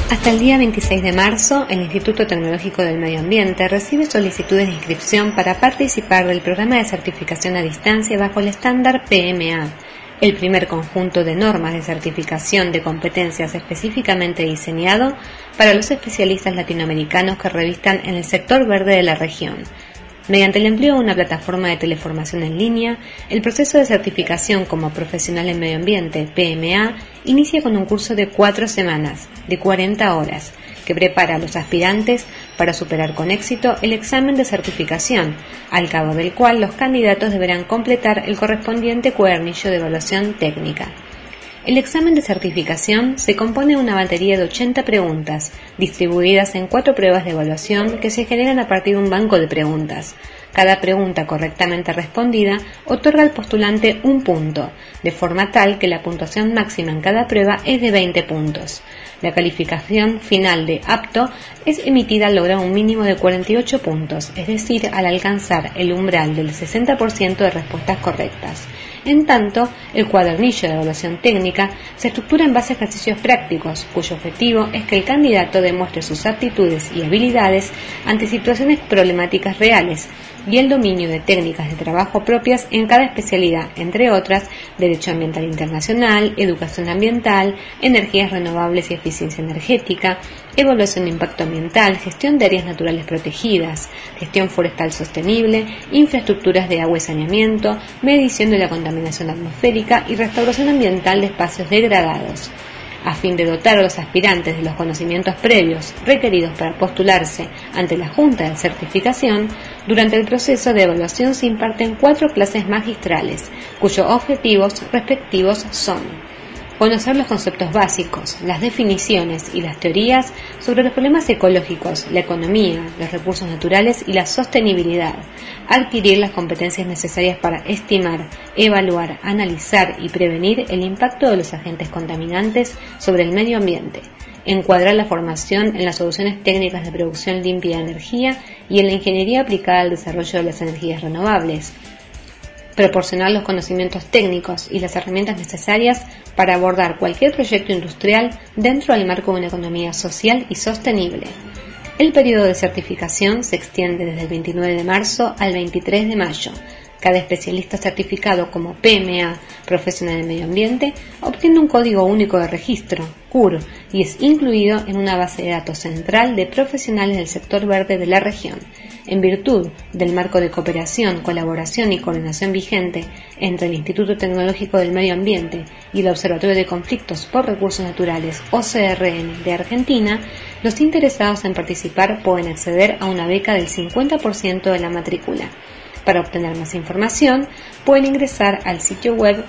Hasta el día 26 de marzo, el Instituto Tecnológico del Medio Ambiente recibe solicitudes de inscripción para participar del programa de certificación a distancia bajo el estándar PMA, el primer conjunto de normas de certificación de competencias específicamente diseñado para los especialistas latinoamericanos que revistan en el sector verde de la región. Mediante el empleo de una plataforma de teleformación en línea, el proceso de certificación como profesional en medio ambiente, PMA, inicia con un curso de 4 semanas, de 40 horas, que prepara a los aspirantes para superar con éxito el examen de certificación, al cabo del cual los candidatos deberán completar el correspondiente cuadernillo de evaluación técnica. El examen de certificación se compone de una batería de 80 preguntas, distribuidas en 4 pruebas de evaluación que se generan a partir de un banco de preguntas. Cada pregunta correctamente respondida otorga al postulante un punto, de forma tal que la puntuación máxima en cada prueba es de 20 puntos. La calificación final de apto es emitida al lograr un mínimo de 48 puntos, es decir, al alcanzar el umbral del 60% de respuestas correctas. En tanto, el cuadernillo de evaluación técnica se estructura en base a ejercicios prácticos, cuyo objetivo es que el candidato demuestre sus aptitudes y habilidades ante situaciones problemáticas reales y el dominio de técnicas de trabajo propias en cada especialidad, entre otras, Derecho Ambiental Internacional, Educación Ambiental, Energías Renovables y Eficiencia Energética, Evaluación de Impacto Ambiental, Gestión de Áreas Naturales Protegidas, Gestión Forestal Sostenible, Infraestructuras de Agua y Saneamiento, Medición de la Contaminación Atmosférica y Restauración Ambiental de Espacios Degradados. A fin de dotar a los aspirantes de los conocimientos previos requeridos para postularse ante la Junta de Certificación, durante el proceso de evaluación se imparten 4 clases magistrales, cuyos objetivos respectivos son: conocer los conceptos básicos, las definiciones y las teorías sobre los problemas ecológicos, la economía, los recursos naturales y la sostenibilidad, adquirir las competencias necesarias para estimar, evaluar, analizar y prevenir el impacto de los agentes contaminantes sobre el medio ambiente, encuadrar la formación en las soluciones técnicas de producción limpia de energía y en la ingeniería aplicada al desarrollo de las energías renovables, proporcionar los conocimientos técnicos y las herramientas necesarias para abordar cualquier proyecto industrial dentro del marco de una economía social y sostenible. El periodo de certificación se extiende desde el 29 de marzo al 23 de mayo. Cada especialista certificado como PMA, profesional en medio ambiente, obtiene un código único de registro, CUR, y es incluido en una base de datos central de profesionales del sector verde de la región. En virtud del marco de cooperación, colaboración y coordinación vigente entre el Instituto Tecnológico del Medio Ambiente y el Observatorio de Conflictos por Recursos Naturales, OCRN, de Argentina, los interesados en participar pueden acceder a una beca del 50% de la matrícula. Para obtener más información, pueden ingresar al sitio web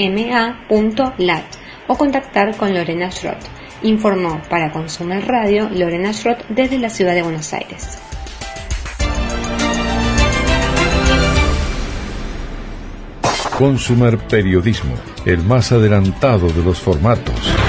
pma.lat o contactar con Lorena Schrott. Informó para Consumer Radio Lorena Schrott desde la ciudad de Buenos Aires. Consumer Periodismo, el más adelantado de los formatos.